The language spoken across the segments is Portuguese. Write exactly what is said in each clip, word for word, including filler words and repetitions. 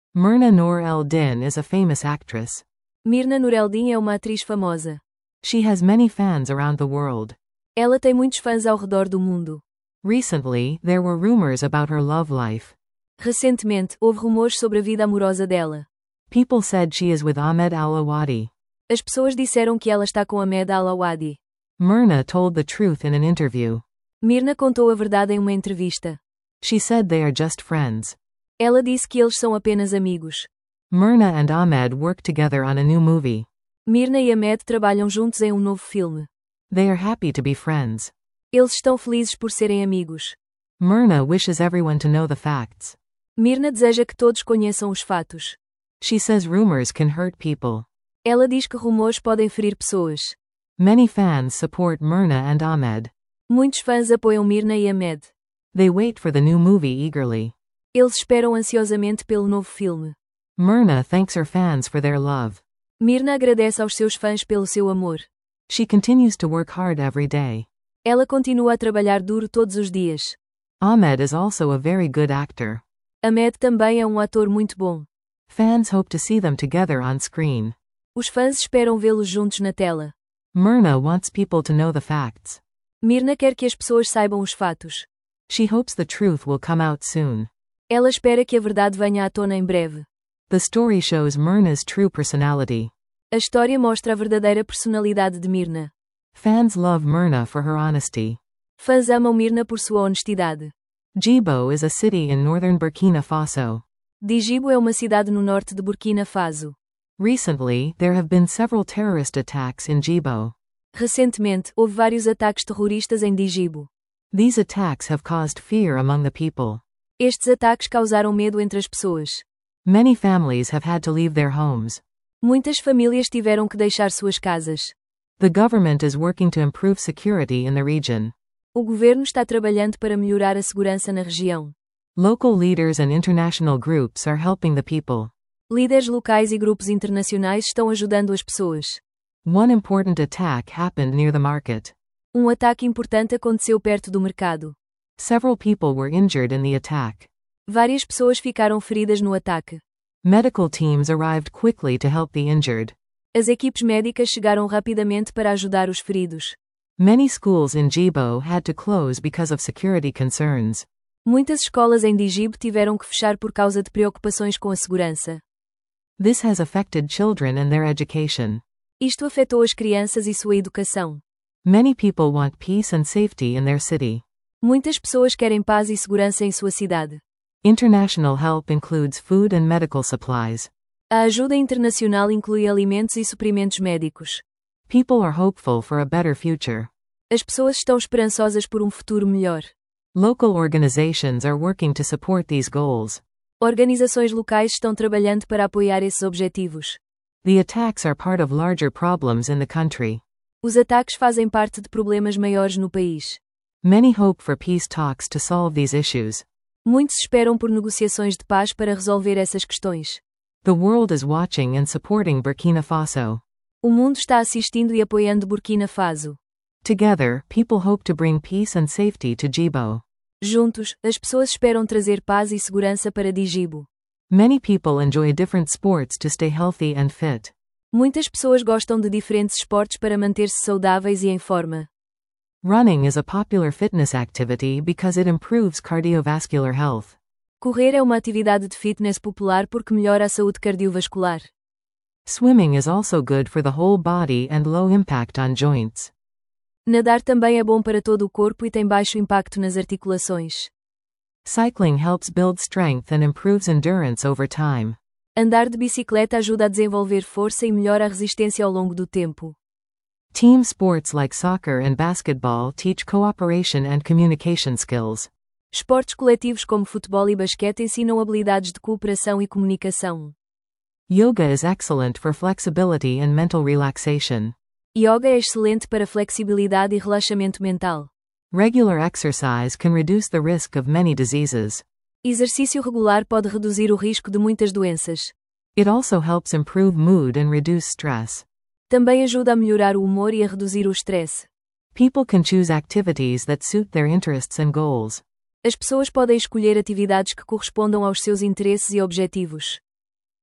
Myrna Noor el-Din is a famous actress. Myrna Noor el-Din é uma atriz famosa. She has many fans around the world. Ela tem muitos fãs ao redor do mundo. Recently, there were rumors about her love life. Recentemente, houve rumores sobre a vida amorosa dela. People said she is with Ahmed Al-Awadi. As pessoas disseram que ela está com Ahmed Al-Awadi. Myrna told the truth in an interview. Myrna contou a verdade em uma entrevista. She said they are just friends. Ela disse que eles são apenas amigos. Myrna and Ahmed work together on a new movie. Myrna e Ahmed trabalham juntos em um novo filme. They are happy to be friends. Eles estão felizes por serem amigos. Myrna wishes everyone to know the facts. Myrna deseja que todos conheçam os fatos. She says rumors can hurt people. Ela diz que rumores podem ferir pessoas. Many fans support Myrna and Ahmed. Muitos fãs apoiam Myrna e Ahmed. They wait for the new movie eagerly. Eles esperam ansiosamente pelo novo filme. Myrna thanks her fans for their love. Myrna agradece aos seus fãs pelo seu amor. She continues to work hard every day. Ela continua a trabalhar duro todos os dias. Ahmed is also a very good actor. Ahmed também é um ator muito bom. Fans hope to see them together on screen. Os fãs esperam vê-los juntos na tela. Myrna wants people to know the facts. Myrna quer que as pessoas saibam os fatos. She hopes the truth will come out soon. Ela espera que a verdade venha à tona em breve. The story shows Myrna's true personality. A história mostra a verdadeira personalidade de Myrna. Fans love Myrna for her honesty. Fãs amam Myrna por sua honestidade. Djibo is a city in northern Burkina Faso. Djibo é uma cidade no norte de Burkina Faso. Recently, there have been several terrorist attacks in Djibo. Recentemente, houve vários ataques terroristas em Djibo. These attacks have caused fear among the people. Estes ataques causaram medo entre as pessoas. Many families have had to leave their homes. Muitas famílias tiveram que deixar suas casas. The government is working to improve security in the region. O governo está trabalhando para melhorar a segurança na região. Local leaders and international groups are helping the people. Líderes locais e grupos internacionais estão ajudando as pessoas. One important attack happened near the market. Um ataque importante aconteceu perto do mercado. Several people were injured in the attack. Várias pessoas ficaram feridas no ataque. Medical teams arrived quickly to help the injured. As equipes médicas chegaram rapidamente para ajudar os feridos. Many schools in Djibo had to close because of security concerns. Muitas escolas em Djibo tiveram que fechar por causa de preocupações com a segurança. This has affected children and their education. Isto afetou as crianças e sua educação. Many people want peace and safety in their city. Muitas pessoas querem paz e segurança em sua cidade. International help includes food and medical supplies. A ajuda internacional inclui alimentos e suprimentos médicos. People are hopeful for a better future. As pessoas estão esperançosas por um futuro melhor. Local organizations are working to support these goals. Organizações locais estão trabalhando para apoiar esses objetivos. The attacks are part of larger problems in the country. Os ataques fazem parte de problemas maiores no país. Many hope for peace talks to solve these issues. Muitos esperam por negociações de paz para resolver essas questões. The world is watching and supporting Burkina Faso. O mundo está assistindo e apoiando Burkina Faso. Together, people hope to bring peace and safety to Djibo. Juntos, as pessoas esperam trazer paz e segurança para Djibo. Many people enjoy different sports to stay healthy and fit. Muitas pessoas gostam de diferentes esportes para manter-se saudáveis e em forma. Running is a popular fitness activity because it improves cardiovascular health. Correr é uma atividade de fitness popular porque melhora a saúde cardiovascular. Swimming is also good for the whole body and low impact on joints. Nadar também é bom para todo o corpo e tem baixo impacto nas articulações. Cycling helps build strength and improves endurance over time. Andar de bicicleta ajuda a desenvolver força e melhora a resistência ao longo do tempo. Team sports like soccer and basketball teach cooperation and communication skills. Esportes coletivos como futebol e basquete ensinam habilidades de cooperação e comunicação. Yoga is excellent for flexibility and mental relaxation. Yoga é excelente para flexibilidade e relaxamento mental. Regular exercise can reduce the risk of many diseases. Exercício regular pode reduzir o risco de muitas doenças. It also helps improve mood and reduce stress. Também ajuda a melhorar o humor e a reduzir o estresse. People can choose activities that suit their interests and goals. As pessoas podem escolher atividades que correspondam aos seus interesses e objetivos.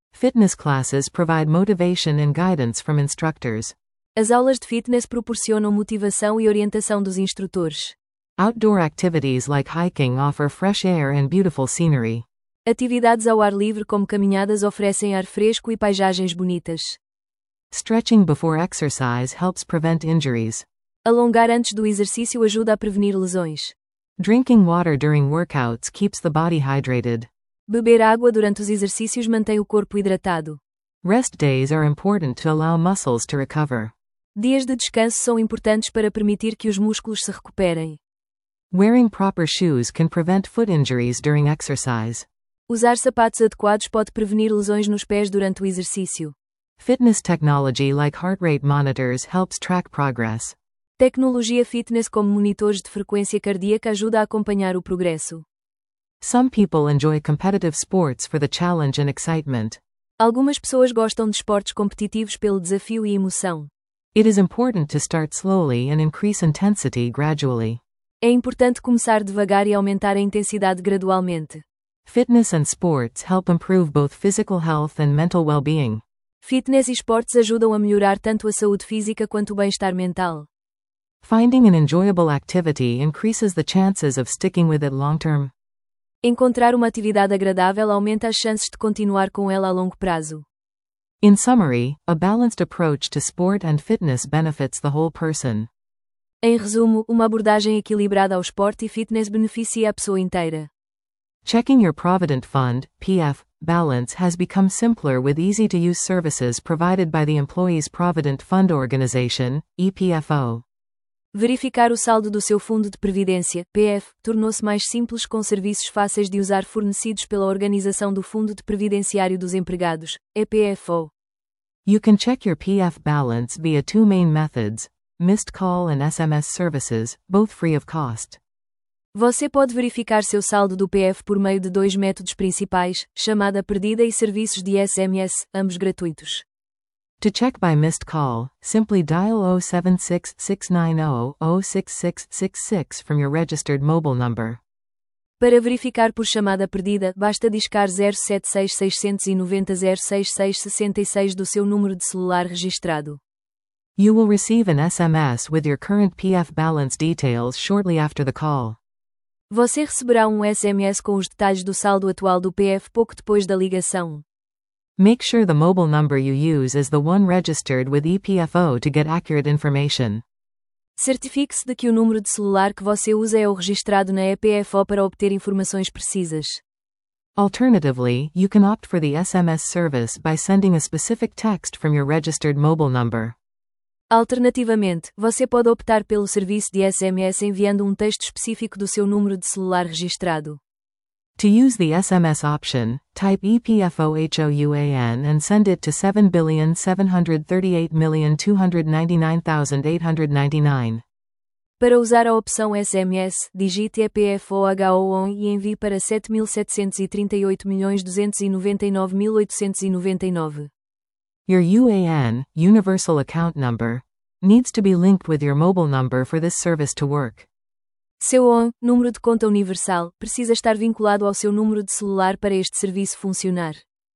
Fitness classes provide motivation and guidance from instructors. As aulas de fitness proporcionam motivação e orientação dos instrutores. Outdoor activities like hiking offer fresh air and beautiful scenery. Atividades ao ar livre como caminhadas oferecem ar fresco e paisagens bonitas. Stretching before exercise helps prevent injuries. Alongar antes do exercício ajuda a prevenir lesões. Drinking water during workouts keeps the body hydrated. Beber água durante os exercícios mantém o corpo hidratado. Rest days are important to allow muscles to recover. Dias de descanso são importantes para permitir que os músculos se recuperem. Wearing proper shoes can prevent foot injuries during exercise. Usar sapatos adequados pode prevenir lesões nos pés durante o exercício. Fitness technology like heart rate monitors helps track progress. Tecnologia fitness como monitores de frequência cardíaca ajuda a acompanhar o progresso. Some people enjoy competitive sports for the challenge and excitement. Algumas pessoas gostam de esportes competitivos pelo desafio e emoção. It is important to start slowly and increase intensity gradually. É importante começar devagar e aumentar a intensidade gradualmente. Fitness and sports help improve both physical health and mental well-being. Fitness e esportes ajudam a melhorar tanto a saúde física quanto o bem-estar mental. Finding an enjoyable activity increases the chances of sticking with it long-term. Encontrar uma atividade agradável aumenta as chances de continuar com ela a longo prazo. In summary, a balanced approach to sport and fitness benefits the whole person. Em resumo, uma abordagem equilibrada ao esporte e fitness beneficia a pessoa inteira. Checking your Provident Fund (P F) balance has become simpler with easy-to-use services provided by the Employees Provident Fund Organization, E P F O. Verificar o saldo do seu fundo de previdência, P F, tornou-se mais simples com serviços fáceis de usar fornecidos pela Organização do Fundo de Previdenciário dos Empregados, E P F O. You can check your P F balance via two main methods, missed call and S M S services, both free of cost. Você pode verificar seu saldo do P F por meio de dois métodos principais, chamada perdida e serviços de S M S, ambos gratuitos. To check by missed call, simply dial zero seven six, six nine zero, zero six six six six from your registered mobile number. Para verificar por chamada perdida, basta discar zero sete seis, seis nove zero, zero seis seis, seis seis do seu número de celular registrado. You will receive an S M S with your current P F balance details shortly after the call. Você receberá um S M S com os detalhes do saldo atual do P F pouco depois da ligação. Make sure the mobile number you use is the one registered with E P F O to get accurate information. Certifique-se de que o número de celular que você usa é o registrado na E P F O para obter informações precisas. Alternatively, you can opt for the S M S service by sending a specific text from your registered mobile number. Alternativamente, você pode optar pelo serviço de S M S enviando um texto específico do seu número de celular registrado. To use the S M S option, type E P F O H O U A N and send it to seven billion seven hundred thirty-eight million two hundred ninety-nine thousand eight hundred ninety-nine. Para usar a opção S M S, digite E P F O H O O N e envie para sete mil setecentos e trinta e oito milhões duzentos e noventa e nove mil oitocentos e noventa e nove. Your U A N, Universal Account Number, needs to be linked with your mobile number for this service to work. Seu U A N, número de conta universal, precisa estar vinculado ao seu número de celular para este serviço funcionar.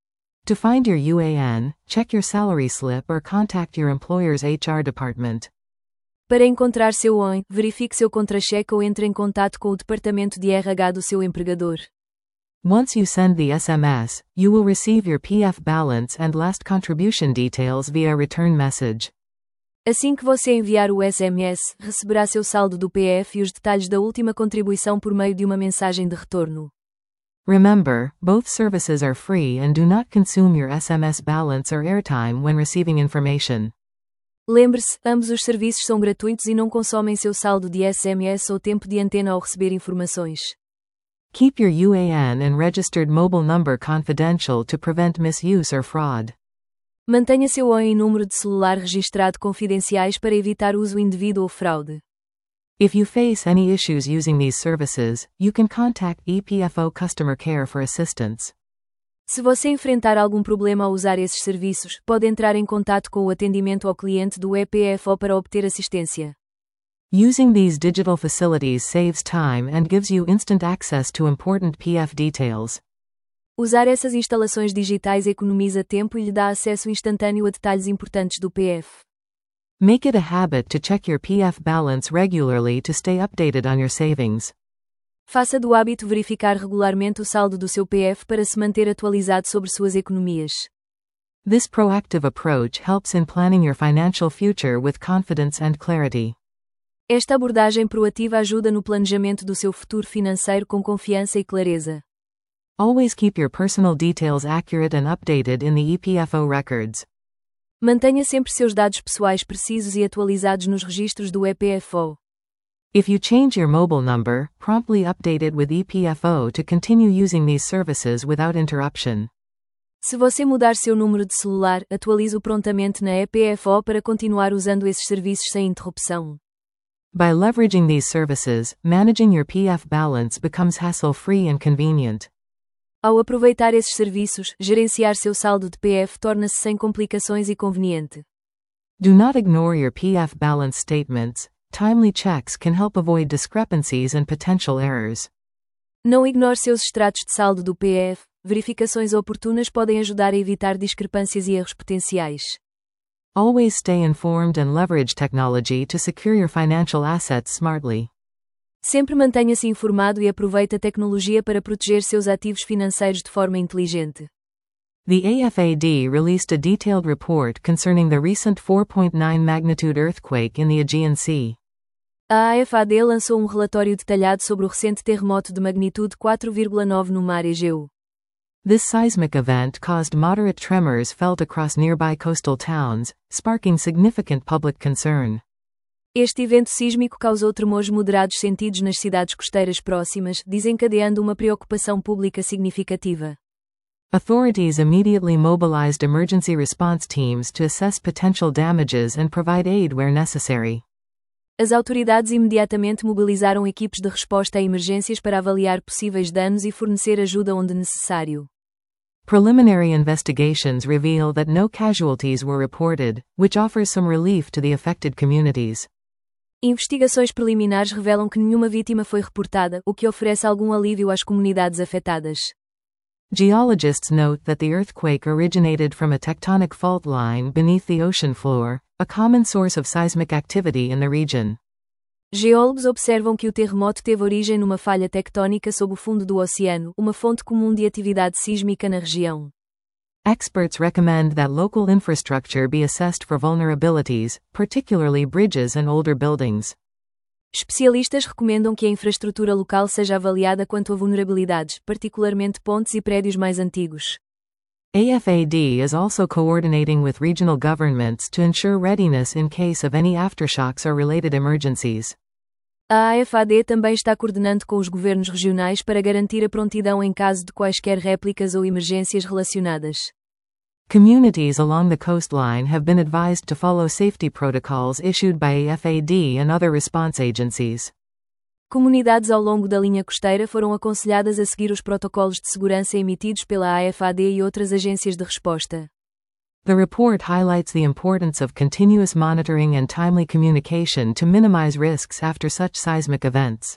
To find your U A N, check your salary slip or contact your employer's H R department. Para encontrar seu U A N, verifique seu contra-cheque ou entre em contato com o departamento de R H do seu empregador. Once you send the S M S, you will receive your P F balance and last contribution details via return message. Assim que você enviar o S M S, receberá seu saldo do P F e os detalhes da última contribuição por meio de uma mensagem de retorno. Remember, both services are free and do not consume your S M S balance or airtime when receiving information. Lembre-se, ambos os serviços são gratuitos e não consomem seu saldo de S M S ou tempo de antena ao receber informações. Keep your U A N and registered mobile number confidential to prevent misuse or fraud. Mantenha seu U A N e número de celular registrado confidenciais para evitar uso indevido ou fraude. If you face any issues using these services, you can contact E P F O Customer Care for assistance. Se você enfrentar algum problema ao usar esses serviços, pode entrar em contato com o atendimento ao cliente do E P F O para obter assistência. Using these digital facilities saves time and gives you instant access to important P F details. Usar essas instalações digitais economiza tempo e lhe dá acesso instantâneo a detalhes importantes do P F. Make it a habit to check your P F balance regularly to stay updated on your savings. Faça do hábito verificar regularmente o saldo do seu P F para se manter atualizado sobre suas economias. This proactive approach helps in planning your financial future with confidence and clarity. Esta abordagem proativa ajuda no planejamento do seu futuro financeiro com confiança e clareza. Always keep your personal details accurate and updated in the E P F O records. Mantenha sempre seus dados pessoais precisos e atualizados nos registros do E P F O. If you change your mobile number, promptly update it with E P F O to continue using these services without interruption. Se você mudar seu número de celular, atualize-o prontamente na E P F O para continuar usando esses serviços sem interrupção. By leveraging these services, managing your P F balance becomes hassle-free and convenient. Ao aproveitar esses serviços, gerenciar seu saldo de P F torna-se sem complicações e conveniente. Do not ignore your P F balance statements. Timely checks can help avoid discrepancies and potential errors. Não ignore seus extratos de saldo do P F. Verificações oportunas podem ajudar a evitar discrepâncias e erros potenciais. Always stay informed and leverage technology to secure your financial assets smartly. Sempre mantenha-se informado e aproveite a tecnologia para proteger seus ativos financeiros de forma inteligente. The A F A D released a detailed report concerning the recent four point nine magnitude earthquake in the Aegean Sea. A A F A D lançou um relatório detalhado sobre o recente terremoto de magnitude quatro vírgula nove no mar Egeu. This seismic event caused moderate tremors felt across nearby coastal towns, sparking significant public concern. Este evento sísmico causou tremores moderados sentidos nas cidades costeiras próximas, desencadeando uma preocupação pública significativa. Authorities immediately mobilized emergency response teams to assess potential damages and provide aid where necessary. As autoridades imediatamente mobilizaram equipes de resposta a emergências para avaliar possíveis danos e fornecer ajuda onde necessário. Preliminary investigations reveal that no casualties were reported, which offers some relief to the affected communities. Investigações preliminares revelam que nenhuma vítima foi reportada, o que oferece algum alívio às comunidades afetadas. Geologists note that the earthquake originated from a tectonic fault line beneath the ocean floor, a common source of seismic activity in the region. Geólogos observam que o terremoto teve origem numa falha tectónica sob o fundo do oceano, uma fonte comum de atividade sísmica na região. Experts recommend that local infrastructure be assessed for vulnerabilities, particularly bridges and older buildings. Especialistas recomendam que a infraestrutura local seja avaliada quanto a vulnerabilidades, particularmente pontes e prédios mais antigos. A F A D is also coordinating with regional governments to ensure readiness in case of any aftershocks or related emergencies. A A F A D também está coordenando com os governos regionais para garantir a prontidão em caso de quaisquer réplicas ou emergências relacionadas. Communities along the coastline have been advised to follow safety protocols issued by A F A D and other response agencies. Comunidades ao longo da linha costeira foram aconselhadas a seguir os protocolos de segurança emitidos pela A F A D e outras agências de resposta. The report highlights the importance of continuous monitoring and timely communication to minimize risks after such seismic events.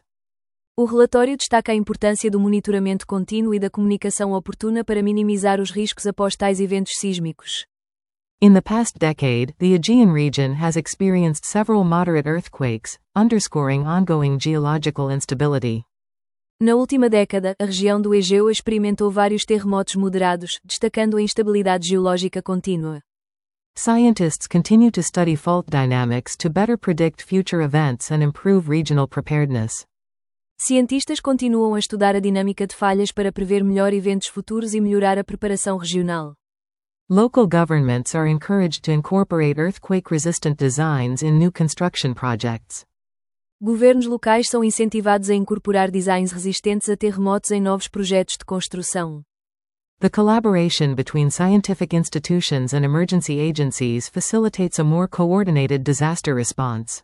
O relatório destaca a importância do monitoramento contínuo e da comunicação oportuna para minimizar os riscos após tais eventos sísmicos. In the past decade, the Aegean region has experienced several moderate earthquakes, underscoring ongoing geological instability. Na última década, a região do Egeu experimentou vários terremotos moderados, destacando a instabilidade geológica contínua. Scientists continue to study fault dynamics to better predict future events and improve regional preparedness. Cientistas continuam a estudar a dinâmica de falhas para prever melhor eventos futuros e melhorar a preparação regional. Local governments are encouraged to incorporate earthquake-resistant designs in new construction projects. Governos locais são incentivados a incorporar designs resistentes a terremotos em novos projetos de construção. The collaboration between scientific institutions and emergency agencies facilitates a more coordinated disaster response.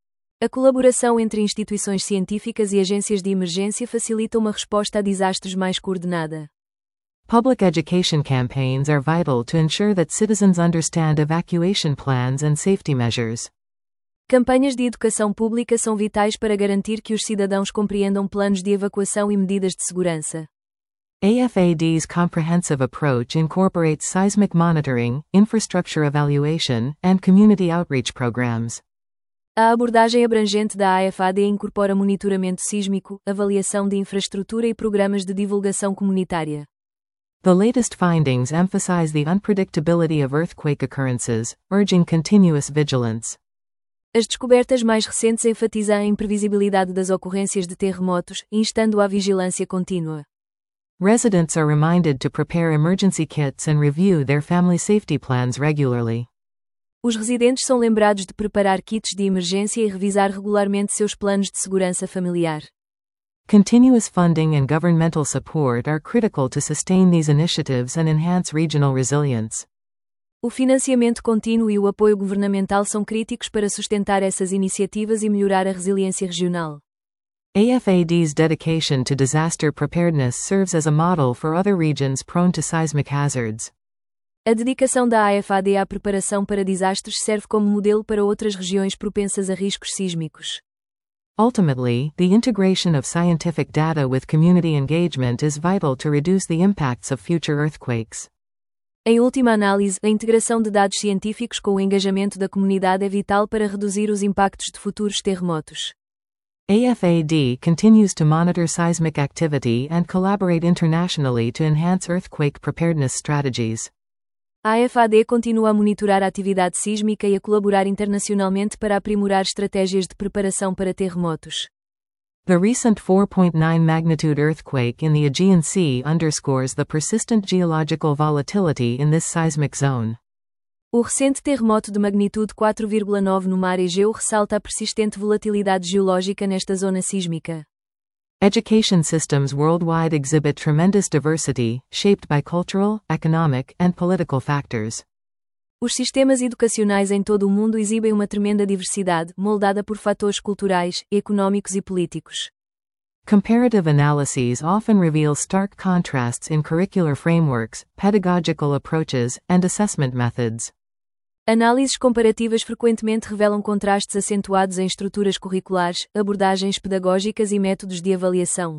A colaboração entre instituições científicas e agências de emergência facilita uma resposta a desastres mais coordenada. Public education campaigns are vital to ensure that citizens understand evacuation plans and safety measures. Campanhas de educação pública são vitais para garantir que os cidadãos compreendam planos de evacuação e medidas de segurança. A F A D's comprehensive approach incorporates seismic monitoring, infrastructure evaluation, and community outreach programs. A abordagem abrangente da A F A D incorpora monitoramento sísmico, avaliação de infraestrutura e programas de divulgação comunitária. The latest findings emphasize the unpredictability of earthquake occurrences, urging continuous vigilance. As descobertas mais recentes enfatizam a imprevisibilidade das ocorrências de terremotos, instando à vigilância contínua. Residents are reminded to prepare emergency kits and review their family safety plans regularly. Os residentes são lembrados de preparar kits de emergência e revisar regularmente seus planos de segurança familiar. Continuous funding and governmental support are critical to sustain these initiatives and enhance regional resilience. O financiamento contínuo e o apoio governamental são críticos para sustentar essas iniciativas e melhorar a resiliência regional. A F A D's dedication to disaster preparedness serves as a model for other regions prone to seismic hazards. A dedicação da A F A D à preparação para desastres serve como modelo para outras regiões propensas a riscos sísmicos. Ultimately, the integration of scientific data with community engagement is vital to reduce the impacts of future earthquakes. Em última análise, a integração de dados científicos com o engajamento da comunidade é vital para reduzir os impactos de futuros terremotos. A F A D continues to monitor seismic activity and collaborate internationally to enhance earthquake preparedness strategies. A F A D continua a monitorar a atividade sísmica e a colaborar internacionalmente para aprimorar estratégias de preparação para terremotos. The recent four point nine magnitude earthquake in the Aegean Sea underscores the persistent geological volatility in this seismic zone. O recente terremoto de magnitude quatro vírgula nove no mar Egeu ressalta a persistente volatilidade geológica nesta zona sísmica. Education systems worldwide exhibit tremendous diversity, shaped by cultural, economic, and political factors. Os sistemas educacionais em todo o mundo exibem uma tremenda diversidade, moldada por fatores culturais, econômicos e políticos. Comparative analyses often reveal stark contrasts in curricular frameworks, pedagogical approaches, and assessment methods. Análises comparativas frequentemente revelam contrastes acentuados em estruturas curriculares, abordagens pedagógicas e métodos de avaliação.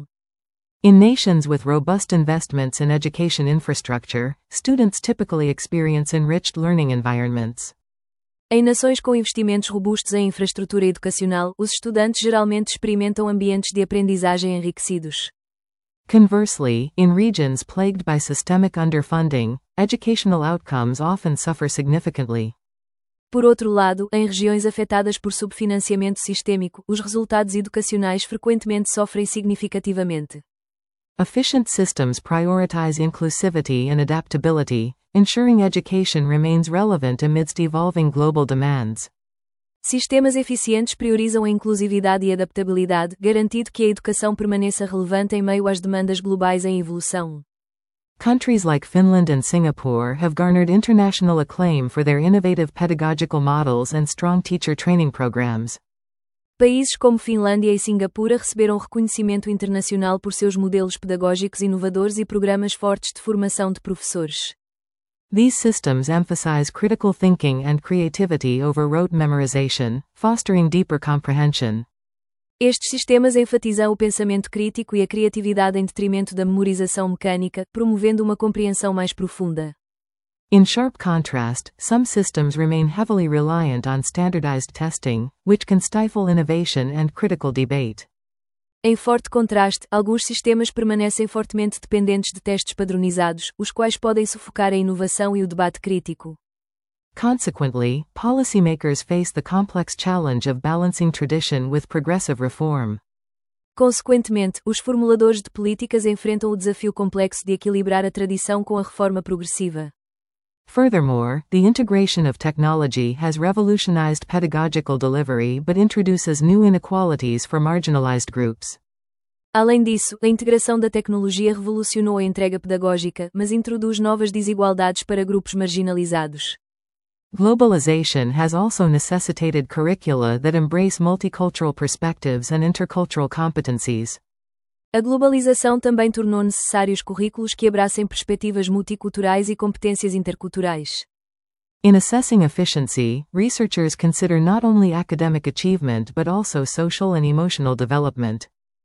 In nations with robust investments in education infrastructure, students typically experience enriched learning environments. Em nações com investimentos robustos em infraestrutura educacional, os estudantes geralmente experimentam ambientes de aprendizagem enriquecidos. Conversely, in regions plagued by systemic underfunding, educational outcomes often suffer significantly. Por outro lado, em regiões afetadas por subfinanciamento sistêmico, os resultados educacionais frequentemente sofrem significativamente. Efficient systems prioritize inclusivity and adaptability, ensuring education remains relevant amidst evolving global demands. Sistemas eficientes priorizam a inclusividade e adaptabilidade, garantindo que a educação permaneça relevante em meio às demandas globais em evolução. Countries like Finland and Singapore have garnered international acclaim for their innovative pedagogical models and strong teacher training programs. Países como Finlândia e Singapura receberam reconhecimento internacional por seus modelos pedagógicos inovadores e programas fortes de formação de professores. These systems emphasize critical thinking and creativity over rote memorization, fostering deeper comprehension. Estes sistemas enfatizam o pensamento crítico e a criatividade em detrimento da memorização mecânica, promovendo uma compreensão mais profunda. In sharp contrast, some systems remain heavily reliant on standardized testing, which can stifle innovation and critical debate. Em forte contraste, alguns sistemas permanecem fortemente dependentes de testes padronizados, os quais podem sufocar a inovação e o debate crítico. Consequently, policymakers face the complex challenge of balancing tradition with progressive reform. Consequentemente, os formuladores de políticas enfrentam o desafio complexo de equilibrar a tradição com a reforma progressiva. Furthermore, the integration of technology has revolutionized pedagogical delivery but introduces new inequalities for marginalized groups. Além disso, a integração da tecnologia revolucionou a entrega pedagógica, mas introduz novas desigualdades para grupos marginalizados. Globalization has also necessitated curricula that embrace multicultural perspectives and intercultural competencies. A globalização também tornou necessários currículos que abracem perspectivas multiculturais e competências interculturais. In assessing efficiency, researchers consider not only academic achievement but also social and emotional development.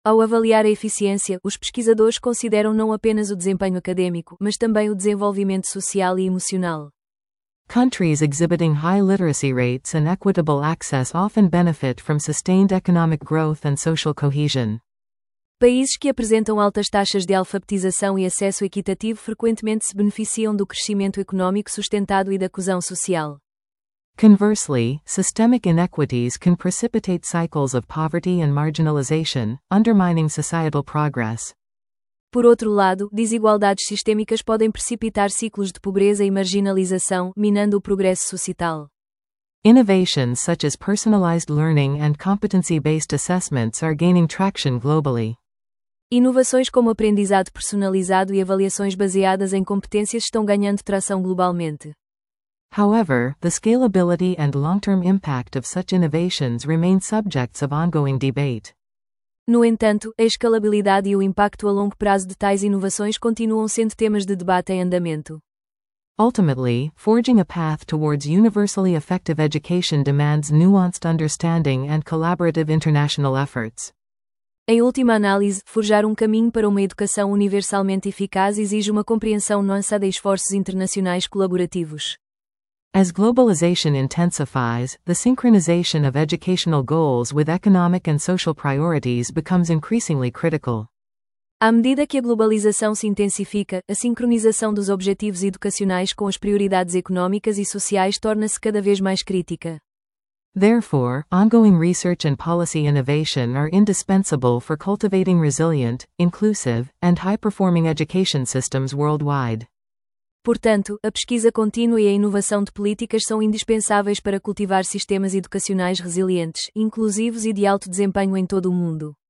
Ao avaliar a eficiência, os pesquisadores consideram não apenas o desempenho acadêmico, mas também o desenvolvimento social e emocional. Countries exhibiting high literacy rates and equitable access often benefit from sustained economic growth and social cohesion. Países que apresentam altas taxas de alfabetização e acesso equitativo frequentemente se beneficiam do crescimento econômico sustentado e da coesão social. Conversely, systemic inequities can precipitate cycles of poverty and marginalization, undermining societal progress. Por outro lado, desigualdades sistêmicas podem precipitar ciclos de pobreza e marginalização, minando o progresso societal. Innovations such as personalized learning and competency-based assessments are gaining traction globally. Inovações como aprendizado personalizado e avaliações baseadas em competências estão ganhando tração globalmente. However, the scalability and long-term impact of such innovations remain subjects of ongoing debate. No entanto, a escalabilidade e o impacto a longo prazo de tais inovações continuam sendo temas de debate em andamento. Ultimately, forging a path towards universally effective education demands nuanced understanding and collaborative international efforts. Em última análise, forjar um caminho para uma educação universalmente eficaz exige uma compreensão nuançada e esforços internacionais colaborativos. As globalization intensifies, the synchronization of educational goals with economic and social priorities becomes increasingly critical. À medida que a globalização se intensifica, a sincronização dos objetivos educacionais com as prioridades económicas e sociais torna-se cada vez mais crítica. Therefore, ongoing research and policy innovation are indispensable for cultivating resilient, inclusive, and high-performing education systems worldwide. Portanto, a pesquisa contínua e a inovação de políticas são indispensáveis para cultivar sistemas educacionais resilientes, inclusivos e de alto desempenho em todo o mundo.